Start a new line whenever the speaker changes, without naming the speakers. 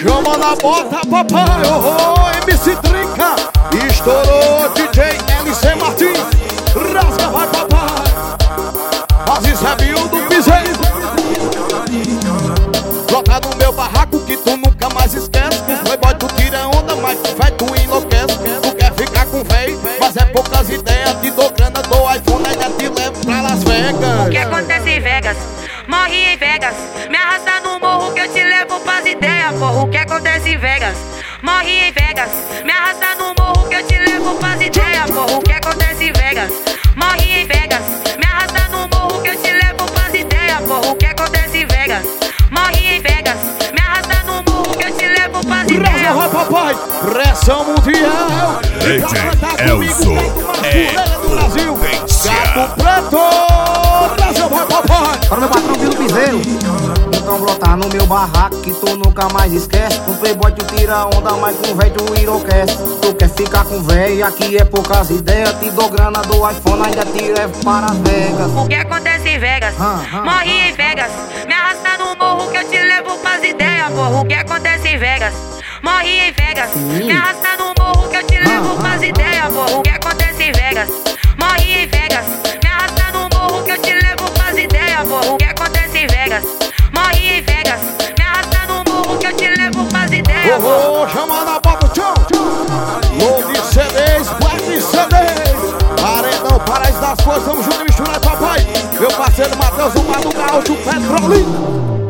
Chama na bota, papai. Oh, MC Trinca. Estourou DJ LC Martins. Rasga, vai, papai. Faz Isabel do Piseiro. Brota no meu barraco que tu nunca mais esquece. Com playboy tu tira onda, mas com véi tu enlouquece. Tu quer ficar com véi, mas é poucas ideias. Te dou grana, dou iPhone, ainda te levo pra Las Vegas.
O que acontece em Vegas? Morre em Vegas. Me arrasta no morro que eu te levo pras ideias, porra. O que acontece em Vegas? Morre em Vegas. Me arrasta no morro que eu te levo pras ideias, porra. O que acontece em Vegas? Morre em Vegas. Me arrasta no morro que eu te levo pras ideias, porra. O que acontece em Vegas? Morre em Vegas. Me arrasta no morro que eu te levo pras ideias.
Rasga, papai. Pressão mundial.
DJ Elzo
do Brasil. Gato Preto. Brasil, vai, papai.
Para meu patrão Vilo Piseiro. Então brotar no meu barraco que tu nunca mais esquece. Com playboy tu tira onda, mas com véi tu enlouquece. Tu quer ficar com véi, aqui é poucas ideias. Te dou grana do iPhone, ainda te levo para Las Vegas.
O que acontece em Vegas? Morre em Vegas. Me arrasta no morro que eu te levo pras ideias, porra. O que acontece em Vegas? Morre em Vegas. Me arrasta no morro que eu te levo pras ideias, porra. O que acontece em Vegas? Morre em Vegas. Me arrasta no morro que eu te levo pras ideias, porra. O que acontece em Vegas? Morre em Vegas. Me arrasta no morro que eu te levo pras ideias, porra.
Chama na bota, tchau. Load CDs, Black CDs. Paredão, Paraíso das Flores, tamo junto e misturado, papai. Meu parceiro Matheus, o Mano Gaúcho, Petrolina.